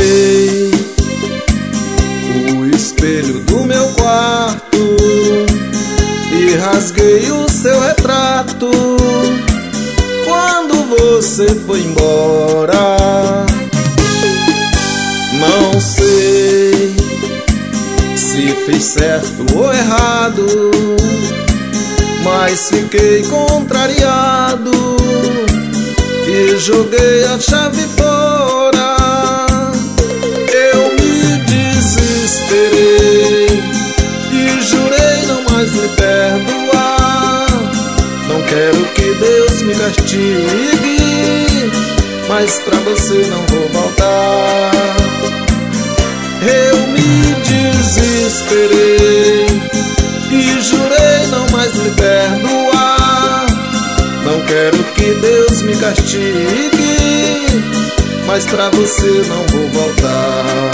Quebrei o espelho do meu quarto e rasguei o seu retrato quando você foi embora. Não sei se fiz certo ou errado, mas fiquei contrariado e joguei a chave fora. Eu me desesperei e jurei não mais lhe perdoar. Não quero que Deus me castigue, mas pra você não vou voltar. Eu me desesperei e jurei não mais lhe perdoar. Não quero que Deus me castigue, mas pra você não vou voltar.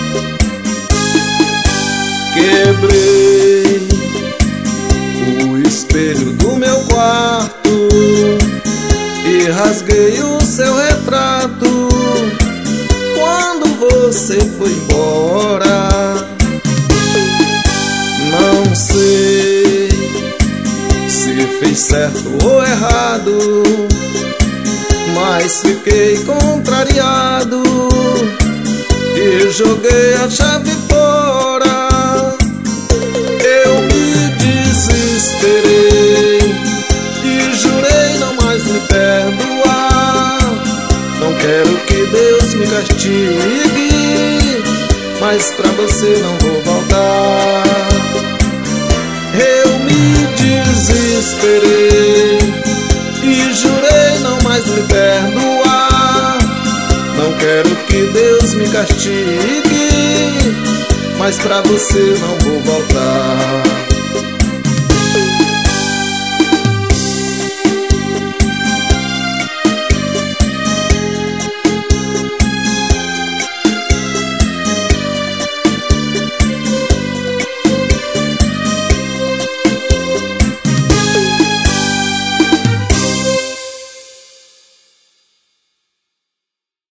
Quebrei o espelho do meu quarto e rasguei o seu retrato quando você foi embora. Não sei se fiz certo ou errado, mas fiquei contrariado e joguei a chave fora. Eu me desesperei e jurei não mais lhe perdoar. Não quero que Deus me castigue, mas pra você não vou voltar. Eu me desesperei e jurei não mais lhe perdoar. Não quero que Deus me castigue, mas pra você não vou voltar.